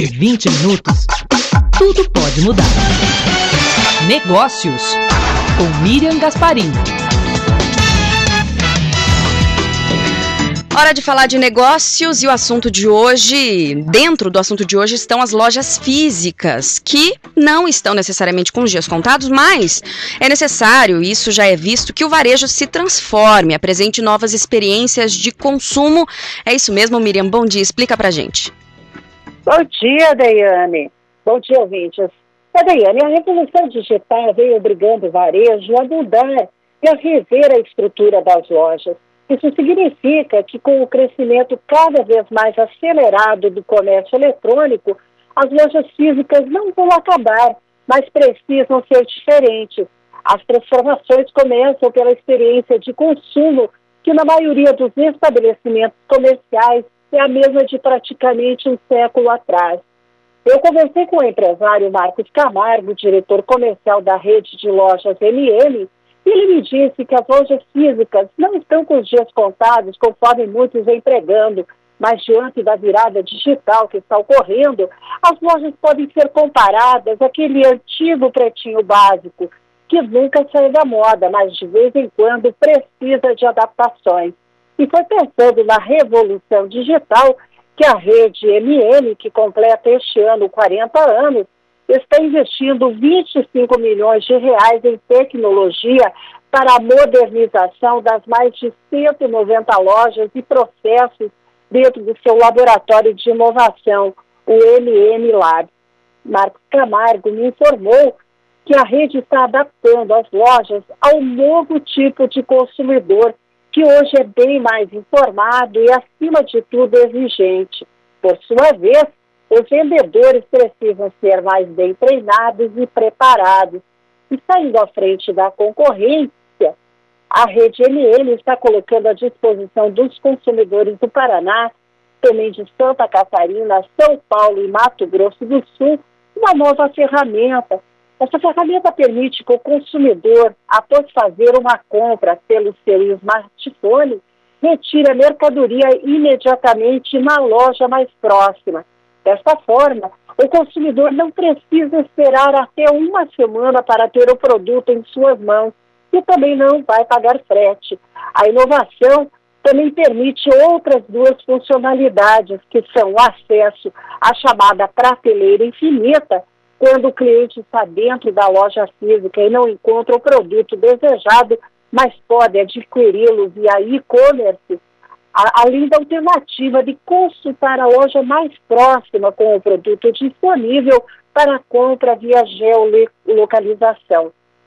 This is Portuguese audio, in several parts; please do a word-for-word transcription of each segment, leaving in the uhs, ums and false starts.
Em vinte minutos, tudo pode mudar. Negócios, com Miriam Gasparim. Hora de falar de negócios e o assunto de hoje, dentro do assunto de hoje estão as lojas físicas, que não estão necessariamente com os dias contados, mas é necessário, isso já é visto, que o varejo se transforme, apresente novas experiências de consumo. É isso mesmo, Miriam? Bom dia, explica pra gente. Bom dia, Daiane. Bom dia, ouvintes. É, Daiane, a revolução digital veio obrigando o varejo a mudar e a rever a estrutura das lojas. Isso significa que, com o crescimento cada vez mais acelerado do comércio eletrônico, as lojas físicas não vão acabar, mas precisam ser diferentes. As transformações começam pela experiência de consumo, que na maioria dos estabelecimentos comerciais é a mesma de praticamente um século atrás. Eu conversei com o empresário Marcos Camargo, diretor comercial da rede de lojas M M, e ele me disse que as lojas físicas não estão com os dias contados, conforme muitos vêm pregando, mas diante da virada digital que está ocorrendo, as lojas podem ser comparadas àquele antigo pretinho básico, que nunca saiu da moda, mas de vez em quando precisa de adaptações. E foi pensando na revolução digital que a rede M M, que completa este ano quarenta anos, está investindo vinte e cinco milhões de reais em tecnologia para a modernização das mais de cento e noventa lojas e processos dentro do seu laboratório de inovação, o M M Lab. Marcos Camargo me informou que a rede está adaptando as lojas ao novo tipo de consumidor, que hoje é bem mais informado e, acima de tudo, exigente. Por sua vez, os vendedores precisam ser mais bem treinados e preparados. E saindo à frente da concorrência, a rede M M está colocando à disposição dos consumidores do Paraná, também de Santa Catarina, São Paulo e Mato Grosso do Sul, uma nova ferramenta. Essa ferramenta permite que o consumidor, após fazer uma compra pelo seu smartphone, retire a mercadoria imediatamente na loja mais próxima. Desta forma, o consumidor não precisa esperar até uma semana para ter o produto em suas mãos e também não vai pagar frete. A inovação também permite outras duas funcionalidades, que são o acesso à chamada prateleira infinita, quando o cliente está dentro da loja física e não encontra o produto desejado, mas pode adquiri-lo via e-commerce, além da alternativa de consultar a loja mais próxima com o produto disponível para compra via geolocalização.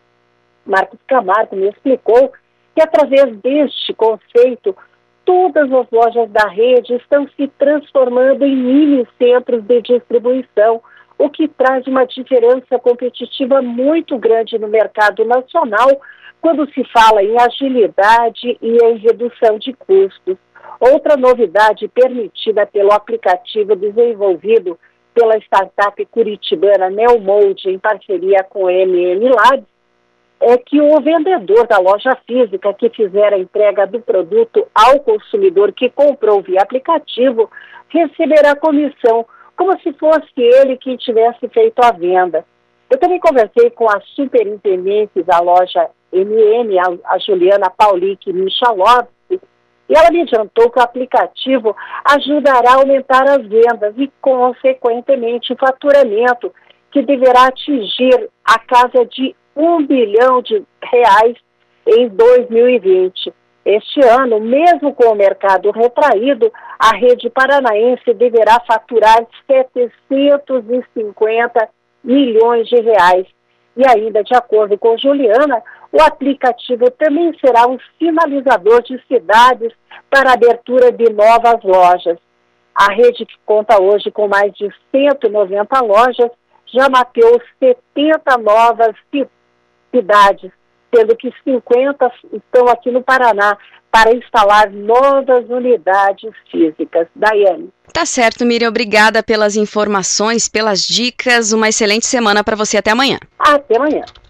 Marcos Camargo me explicou que, através deste conceito, todas as lojas da rede estão se transformando em mini centros de distribuição, o que traz uma diferença competitiva muito grande no mercado nacional quando se fala em agilidade e em redução de custos. Outra novidade permitida pelo aplicativo desenvolvido pela startup curitibana Neomode em parceria com o M M Lab é que o vendedor da loja física que fizer a entrega do produto ao consumidor que comprou via aplicativo receberá comissão, como se fosse ele quem tivesse feito a venda. Eu também conversei com a superintendente da loja M M, a, a Juliana Paulic Michalovski, e ela me adiantou que o aplicativo ajudará a aumentar as vendas e, consequentemente, o faturamento, que deverá atingir a casa de um bilhão de reais em dois mil e vinte. Este ano, mesmo com o mercado retraído, a rede paranaense deverá faturar setecentos e cinquenta milhões de reais. E ainda, de acordo com Juliana, o aplicativo também será um sinalizador de cidades para a abertura de novas lojas. A rede, que conta hoje com mais de cento e noventa lojas, já mapeou setenta novas cidades, sendo que cinquenta estão aqui no Paraná para instalar novas unidades físicas. Daiane. Tá certo, Miriam. Obrigada pelas informações, pelas dicas. Uma excelente semana para você. Até amanhã. Até amanhã.